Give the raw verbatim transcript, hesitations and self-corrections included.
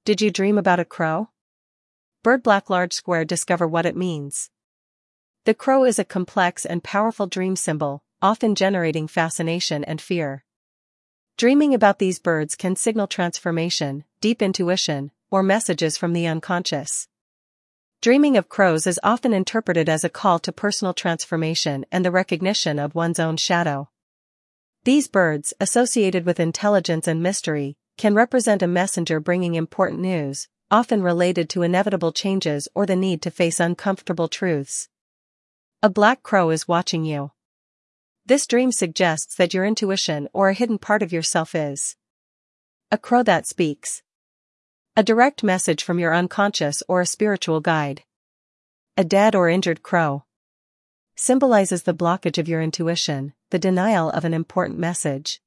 Did you dream about a crow? Bird Black Large Square. Discover what it means. The crow is a complex and powerful dream symbol, often generating fascination and fear. Dreaming about these birds can signal transformation, deep intuition, or messages from the unconscious. Dreaming of crows is often interpreted as a call to personal transformation and the recognition of one's own shadow. These birds, associated with intelligence and mystery, can represent a messenger bringing important news, often related to inevitable changes or the need to face uncomfortable truths. A black crow is watching you. This dream suggests that your intuition or a hidden part of yourself is. A crow that speaks. A direct message from your unconscious or a spiritual guide. A dead or injured crow. Symbolizes the blockage of your intuition, the denial of an important message.